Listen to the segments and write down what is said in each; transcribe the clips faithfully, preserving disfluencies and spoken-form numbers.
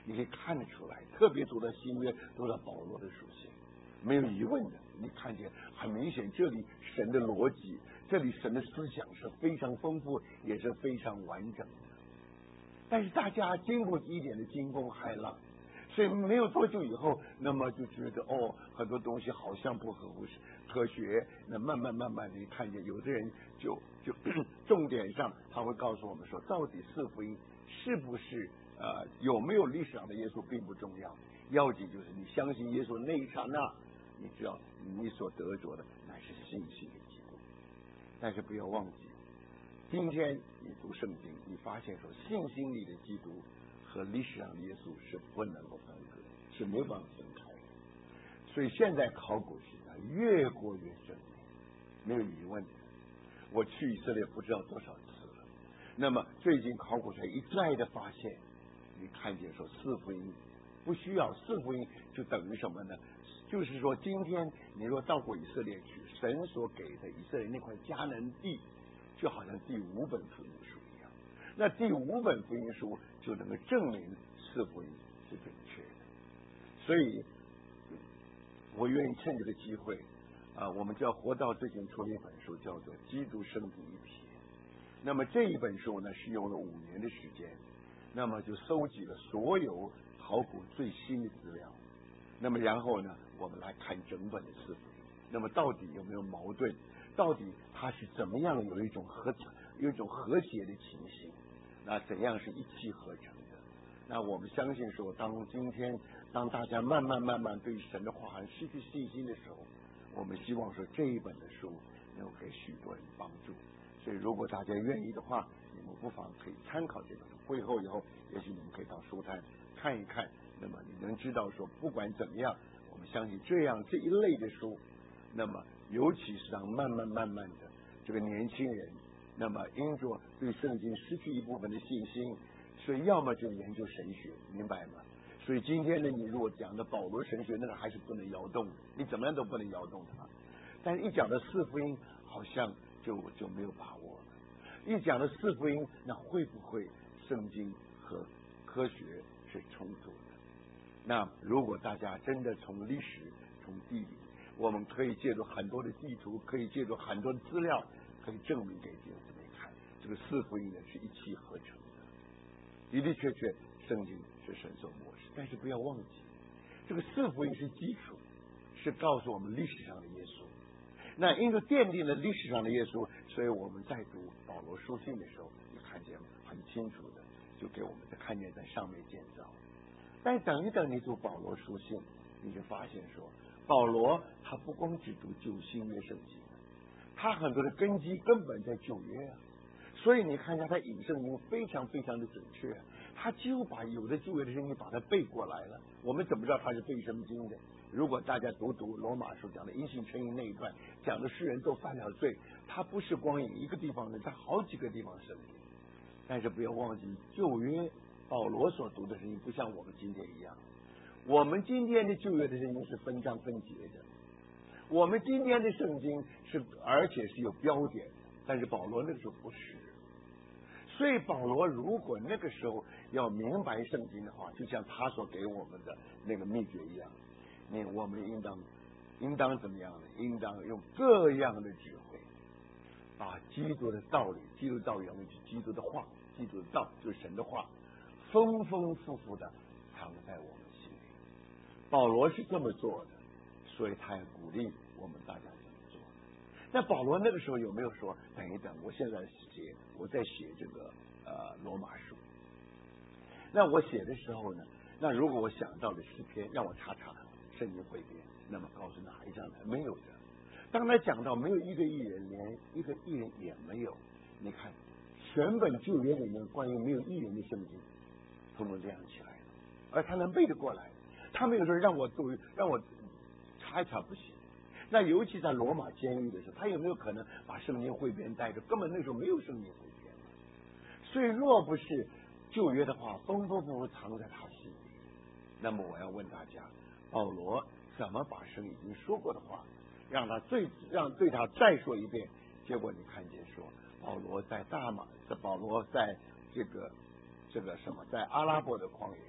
你可以看得出来，特别读到新约，读到保罗的书信，没有疑问的。你看见很明显，这里神的逻辑，这里神的思想是非常丰富，也是非常完整的。但是大家经过一点的惊弓骇浪，所以没有多久以后，那么就觉得哦，很多东西好像不合乎科学。那慢慢慢慢的看见，有的人就就重点上他会告诉我们说，到底四福音是不是呃有没有历史上的耶稣并不重要，要紧就是你相信耶稣那一刹那，你知道你所得着的乃是信心的基督。但是不要忘记，今天你读圣经，你发现说信心里的基督和历史上的耶稣是不能够分割，是没办法分开的。所以现在考古时代越过越深，没有疑问的。我去以色列不知道多少次了，那么最近考古学一再的发现，你看见说四福音不需要，四福音就等于什么呢？就是说今天你若到过以色列去，神所给的以色列那块迦南地，就好像第五本福音书一样，那第五本福音书就能够证明四福音是准确的。所以我愿意趁这个机会啊，我们就要活到最近出了一本书，叫做《基督生平一瞥》。那么这一本书呢，是用了五年的时间，那么就收集了所有考古最新的资料。那么然后呢，我们来看整本的四福音，那么到底有没有矛盾？到底它是怎么样有一种和有一种和谐的情形？那怎样是一气呵成的？那我们相信说，当今天当大家慢慢慢慢对神的话失去信心的时候，我们希望说这一本的书能够给许多人帮助。所以如果大家愿意的话，你们不妨可以参考这本书。会后以后，也许你们可以到书摊看一看，那么你能知道说，不管怎么样，我们相信这样这一类的书，那么尤其是让慢慢慢慢的这个年轻人，那么因着对圣经失去一部分的信心，所以要么就研究神学，明白吗？所以今天呢，你如果讲的保罗神学，那个还是不能摇动的，你怎么样都不能摇动它。但是一讲的四福音，好像就就没有把握了。一讲的四福音，那会不会圣经和科学是冲突的？那如果大家真的从历史、从地理，我们可以借助很多的地图，可以借助很多的资料，可以证明给弟兄姊妹看，这个四福音呢是一气呵成的，的的确确，圣经是神所默示。但是不要忘记，这个四福音是基础，是告诉我们历史上的耶稣。那因为奠定了历史上的耶稣，所以我们在读保罗书信的时候，你看见很清楚的，就给我们在看见在上面建造。但等一等，你读保罗书信，你就发现说，保罗他不光只读旧新约圣经，他很多的根基根本在旧约啊。所以你看一下他引圣经非常非常的准确，他几乎把有的旧约的圣经把它背过来了。我们怎么知道他是背圣经的？如果大家读读罗马书讲的因信称义那一段，讲的世人都犯了罪，他不是光引一个地方的，他好几个地方圣经。但是不要忘记，旧约保罗所读的圣经不像我们今天一样，我们今天的旧约的圣经是分章分节的，我们今天的圣经是而且是有标点的，但是保罗那个时候不是。所以保罗如果那个时候要明白圣经的话，就像他所给我们的那个秘诀一样，那我们应当应当怎么样呢？应当用各样的智慧，把基督的道理，基督道原文是基督的话，基督的道就是神的话，丰丰富富的藏在我们心里。保罗是这么做的，所以他也鼓励我们大家这么做。那保罗那个时候有没有说，等一等，我现在写，我在写这个呃罗马书。那我写的时候呢，那如果我想到了诗篇，让我查查圣经汇编，那么告诉哪一章来？没有的。当他讲到没有一个艺人，连一个艺人也没有，你看全本旧约里面关于没有艺人的圣经，通通这样起来了，而他能背得过来。他没有说让我读，让我查一查不行。那尤其在罗马监狱的时候，他有没有可能把圣经汇编带着？根本那时候没有圣经汇编。所以若不是旧约的话，丰丰富富藏在他心里。那么我要问大家，保罗怎么把神已经说过的话，让他最让对他再说一遍？结果你看见说，保罗在大马，这保罗在这个这个什么，在阿拉伯的旷野，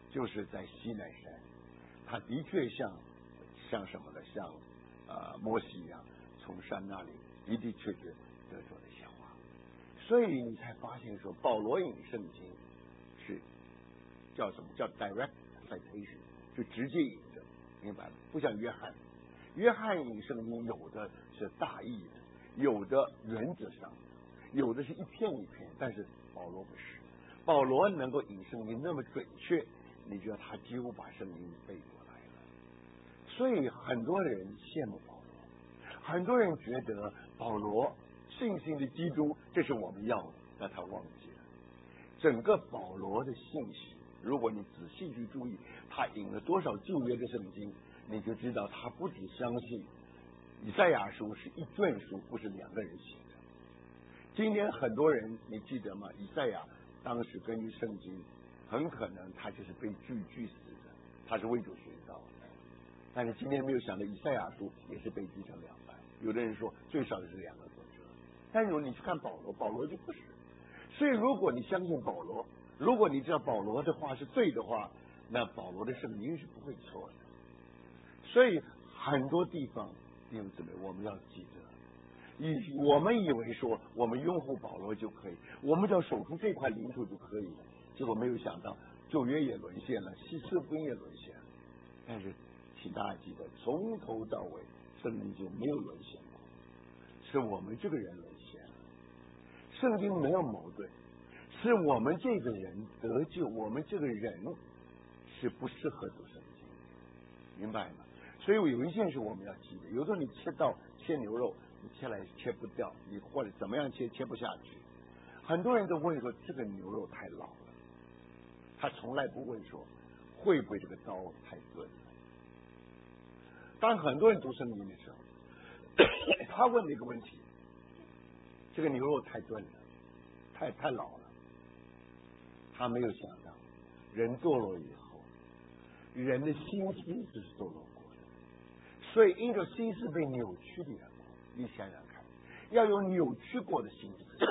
就是在西奈山，他的确像像什么呢？像呃摩西一样，从山那里的的确确得着了消化。所以你才发现说，保罗引圣经是叫什么？叫 direct citation， 就直接引证，明白吗？不像约翰，约翰引圣经有的是大意的，有的原则上的，有的是一篇一篇，但是保罗不是。保罗能够引圣经那么准确，你觉得他几乎把圣经背过来了。所以很多人羡慕保罗，很多人觉得保罗信心的基督，这是我们要的，但他忘记了整个保罗的信息。如果你仔细去注意他引了多少旧约的圣经，你就知道他不只相信以赛亚书是一卷书，不是两个人写的。今天很多人你记得吗？以赛亚当时根据圣经，很可能他就是被锯锯死的，他是为主寻找的。但是今天没有想到以赛亚书也是被锯成两半，有的人说最少是两个作者，但如果你去看保罗，保罗就不是。所以如果你相信保罗，如果你知道保罗的话是对的话，那保罗的圣经是不会错的。所以很多地方弟兄姊妹我们要记得，以我们以为说我们拥护保罗就可以，我们只要守住这块领土就可以了，结果没有想到旧约也沦陷了，西斯福音也沦陷了。但是请大家记得，从头到尾圣经就没有沦陷过，是我们这个人沦陷了。圣经没有矛盾，是我们这个人得救，我们这个人是不适合读圣经，明白吗？所以有一件事我们要记得，有时候你切到切牛肉，你切来切不掉，你或者怎么样切切不下去。很多人都问说这个牛肉太老了，他从来不问说会不会这个刀太钝了。当很多人读圣经的时候，他问了一个问题，这个牛肉太钝了，太太老了。他没有想到人堕落以后，人的心思就是堕落过的，所以因着心思被扭曲的缘故，你想想看，要有扭曲过的心思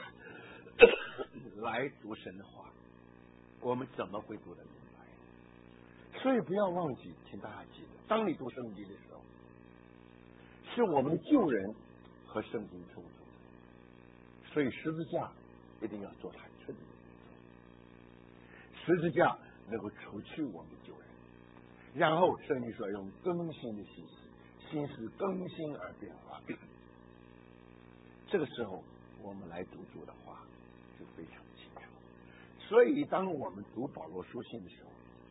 来读神的话，我们怎么会读得明白？所以不要忘记，请大家记得，当你读圣经的时候，是我们的旧人和圣经冲突的，所以十字架一定要做它彻底的工作。十字架能够除去我们的旧人，然后圣经说用更新的心思，心思更新而变化。这个时候我们来读主的话就非常清楚。所以当我们读保罗书信的时候，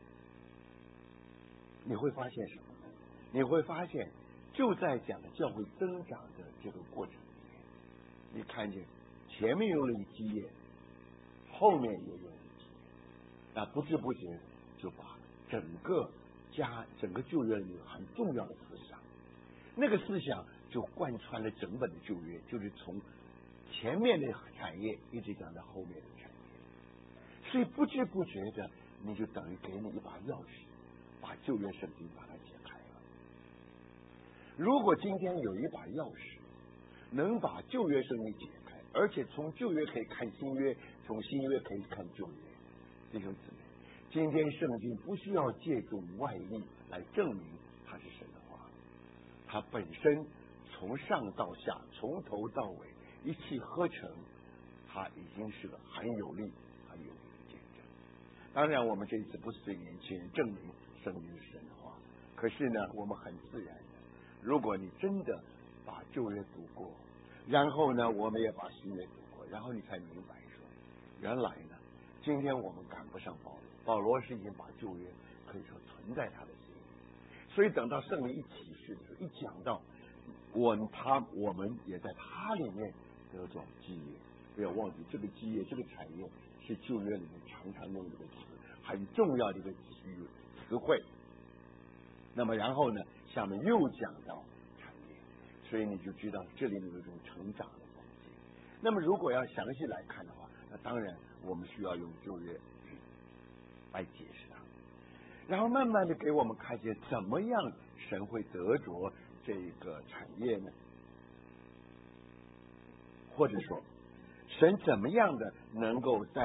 你会发现什么呢？你会发现就在讲教会增长的这个过程里面，你看见前面用了一基业，后面也用了一基业，那不知不觉就把整个家整个旧约里很重要的思想，那个思想就贯穿了整本的旧约，就是从前面的产业一直讲到后面的产业。所以不知不觉的，你就等于给你一把钥匙，把旧约圣经把它解开了。如果今天有一把钥匙能把旧约圣经解开，而且从旧约可以看新约，从新约可以看旧约，弟兄姊妹，今天圣经不需要借助外力来证明它是神的话，它本身从上到下，从头到尾一气呵成，它已经是个很有力很有力的见证。当然我们这一次不是对年轻人证明圣经是神的话，可是呢我们很自然的，如果你真的把旧约读过，然后呢我们也把新约读过，然后你才明白说原来呢今天我们赶不上保罗，保罗是已经把旧约可以说存在他的心里，所以等到圣灵一启示的时候，一讲到我他我们也在他里面得着基业。不要忘记这个基业这个产业是旧约里面常常用的一个词，很重要的一个词词汇。那么然后呢下面又讲到产业，所以你就知道这里面有一种成长的东西。那么如果要详细来看的话，那当然我们需要用旧约来解释它，然后慢慢的给我们看见怎么样神会得着这个产业呢？或者说神怎么样的能够在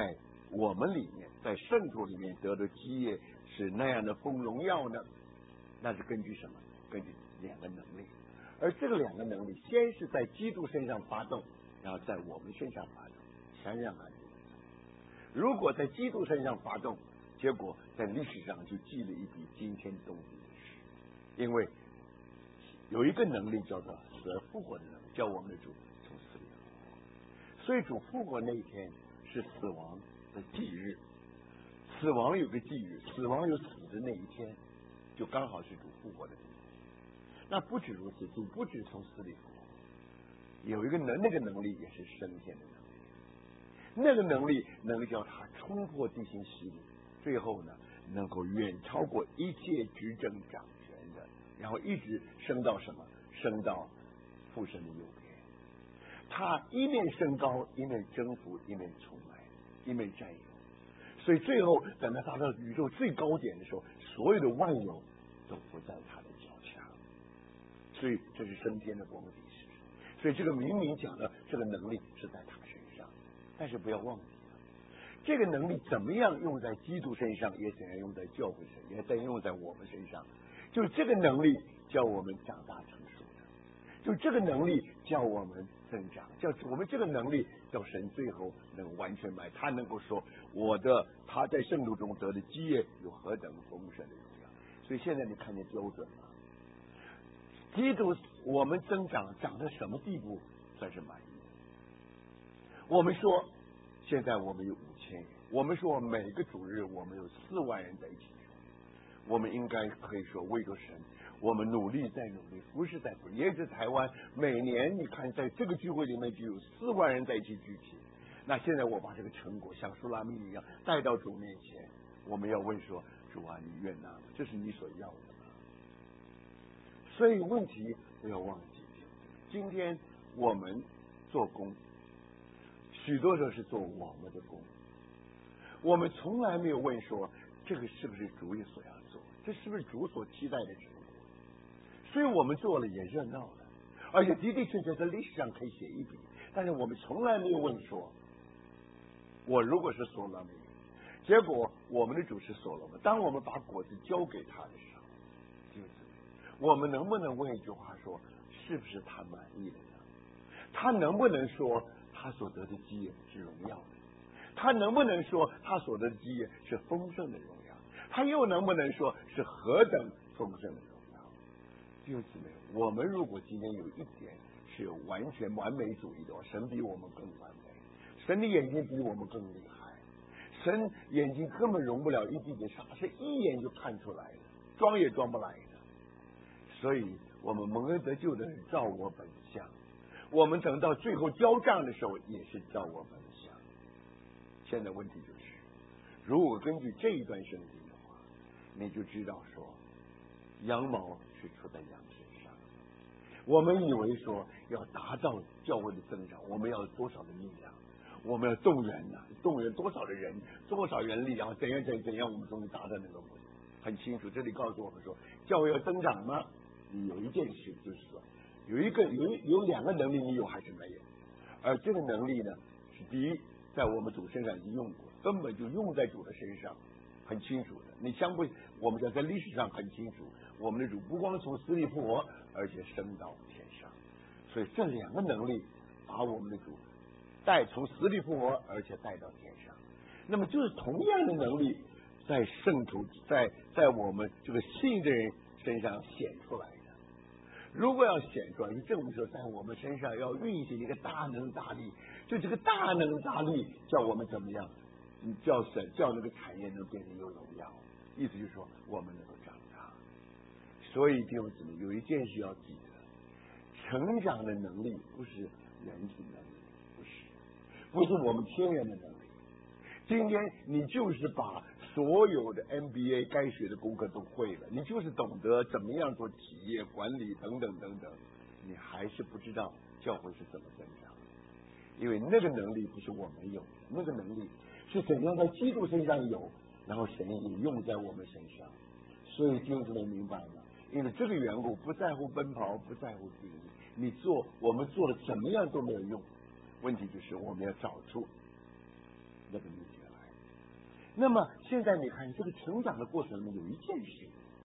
我们里面，在圣徒里面得的基业是那样的丰荣耀呢？那是根据什么？根据两个能力，而这个两个能力，先是在基督身上发动，然后在我们身上发动，想想看，如果在基督身上发动，结果在历史上就记了一笔惊天动地的事，因为有一个能力叫做死而复活的能力，叫我们的主从死里复活。所以主复活那一天是死亡的忌日，死亡有个忌日，死亡有死的那一天，就刚好是主复活的那一天。那不止如此，主不止从死里复活，有一个能，那个能力也是升天的能力，那个能力能力叫他冲破地心吸力，最后呢能够远超过一切执政掌权的，然后一直升到什么？升到父神的右边。他一面升高，一面征服，一面出卖，一面占有。所以最后等他达到宇宙最高点的时候，所有的万有都不在他的脚下。所以这是升天的光底事。所以这个明明讲的这个能力是在他身上，但是不要忘记了，这个能力怎么样用在基督身上，也怎样用在教会身上，也怎样用在我们身上。就这个能力叫我们长大成熟的，就这个能力叫我们增长，叫我们这个能力叫神最后能完全买，他能够说我的他在圣徒中得的基业有何等丰盛的荣耀。所以现在你看见标准吗？基督我们增长长到什么地步算是满意的？我们说现在我们有五千人，我们说每个主日我们有四万人在一起，我们应该可以说为着神，我们努力再努力，不是在不也是台湾每年你看在这个聚会里面就有四万人在一起聚集。那现在我把这个成果像苏拉密一样带到主面前，我们要问说，主啊，你悦纳吗？这是你所要的吗？所以问题不要忘记，今天我们做工许多时候是做我们的工，我们从来没有问说这个是不是主也所要做，这是不是主所期待的成果。所以我们做了也热闹了，而且的的确确在历史上可以写一笔，但是我们从来没有问说，我如果是所罗门，结果我们的主是所罗门，当我们把果子交给他的时候，就是我们能不能问一句话说，是不是他满意了呢？他能不能说他所得的基业是荣耀的？他能不能说他所得的基业是丰盛的荣耀？他又能不能说是何等丰盛的荣耀？弟兄姊妹，我们如果今天有一点是有完全完美主义的话，神比我们更完美，神的眼睛比我们更厉害，神眼睛根本容不了一滴的沙，是一眼就看出来的，装也装不来的。所以我们蒙恩得救的人照我本相，我们等到最后交账的时候也是照我本相。现在问题就是，如果根据这一段圣经的话，你就知道说羊毛是出在羊身上。我们以为说要达到教会的增长，我们要多少的力量，我们要动员呐、啊，动员多少的人，多少人力，然后怎样怎样怎样，我们终于达到那个目的。很清楚，这里告诉我们说，教会要增长吗？你有一件事就是说，有一个有有两个能力你有还是没有，而这个能力呢，是第一，在我们主身上已经用过，根本就用在主的身上，很清楚的。你相不，我们讲在历史上很清楚，我们的主不光从死里复活，而且升到天上。所以这两个能力把我们的主带从死里复活，而且带到天上。那么就是同样的能力，在圣徒在在我们这个信的人身上显出来的。如果要显出来，就证明说在我们身上要运行一个大能大力，就这个大能大力叫我们怎么样？叫神叫那个产业能变成有荣耀，意思就是说我们能够长大。所以弟兄姊妹，有一件事要记得，成长的能力不是人体能力，不是，不是我们天然的能力。今天你就是把所有的 M B A 该学的功课都会了，你就是懂得怎么样做企业管理等等等等，你还是不知道教会是怎么增长的，因为那个能力不是我们有的，那个能力是怎样在基督身上有，然后神也用在我们身上。所以弟兄姊妹明白吗？因为这个缘故，不在乎奔跑，不在乎定义，你做我们做的怎么样都没有用，问题就是我们要找出那个秘诀来。 那么现在你看这个成长的过程里面有一件事，